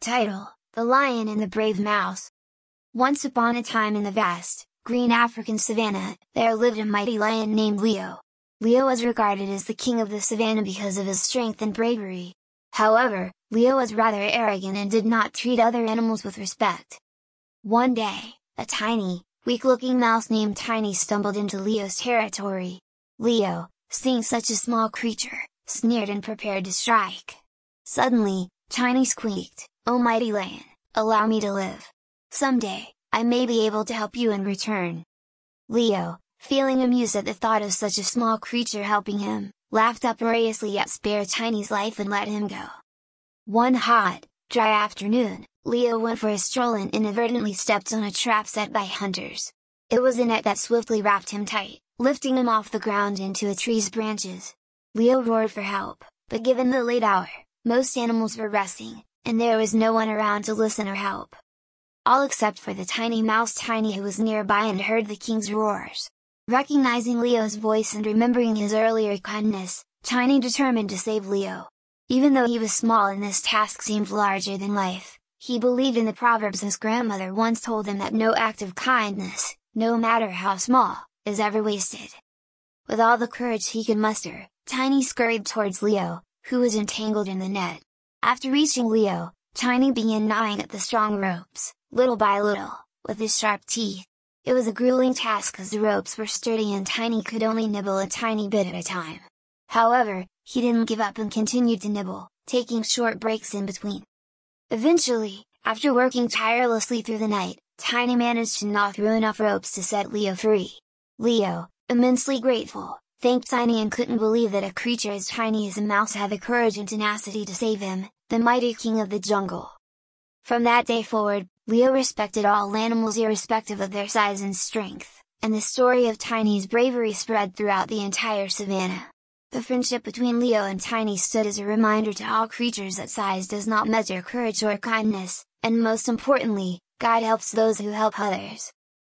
Title: The Lion and the Brave Mouse. Once upon a time in the vast, green African savanna, there lived a mighty lion named Leo. Leo was regarded as the king of the savanna because of his strength and bravery. However, Leo was rather arrogant and did not treat other animals with respect. One day, a tiny, weak-looking mouse named Tiny stumbled into Leo's territory. Leo, seeing such a small creature, sneered and prepared to strike. Suddenly, Tiny squeaked, "Oh mighty lion, allow me to live! Someday, I may be able to help you in return." Leo, feeling amused at the thought of such a small creature helping him, laughed uproariously at spare Tiny's life and let him go. One hot, dry afternoon, Leo went for a stroll and inadvertently stepped on a trap set by hunters. It was a net that swiftly wrapped him tight, lifting him off the ground into a tree's branches. Leo roared for help, but given the late hour, most animals were resting, and there was no one around to listen or help. All except for the tiny mouse Tiny, who was nearby and heard the king's roars. Recognizing Leo's voice and remembering his earlier kindness, Tiny determined to save Leo. Even though he was small and this task seemed larger than life, he believed in the proverbs his grandmother once told him that no act of kindness, no matter how small, is ever wasted. With all the courage he could muster, Tiny scurried towards Leo, who was entangled in the net. After reaching Leo, Tiny began gnawing at the strong ropes, little by little, with his sharp teeth. It was a grueling task as the ropes were sturdy and Tiny could only nibble a tiny bit at a time. However, he didn't give up and continued to nibble, taking short breaks in between. Eventually, after working tirelessly through the night, Tiny managed to gnaw through enough ropes to set Leo free. Leo, immensely grateful, thanked Tiny and couldn't believe that a creature as tiny as a mouse had the courage and tenacity to save him, the mighty king of the jungle. From that day forward, Leo respected all animals irrespective of their size and strength, and the story of Tiny's bravery spread throughout the entire savanna. The friendship between Leo and Tiny stood as a reminder to all creatures that size does not measure courage or kindness, and most importantly, God helps those who help others.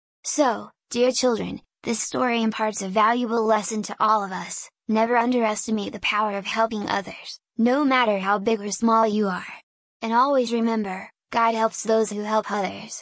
So, dear children, this story imparts a valuable lesson to all of us: never underestimate the power of helping others, no matter how big or small you are. And always remember, God helps those who help others.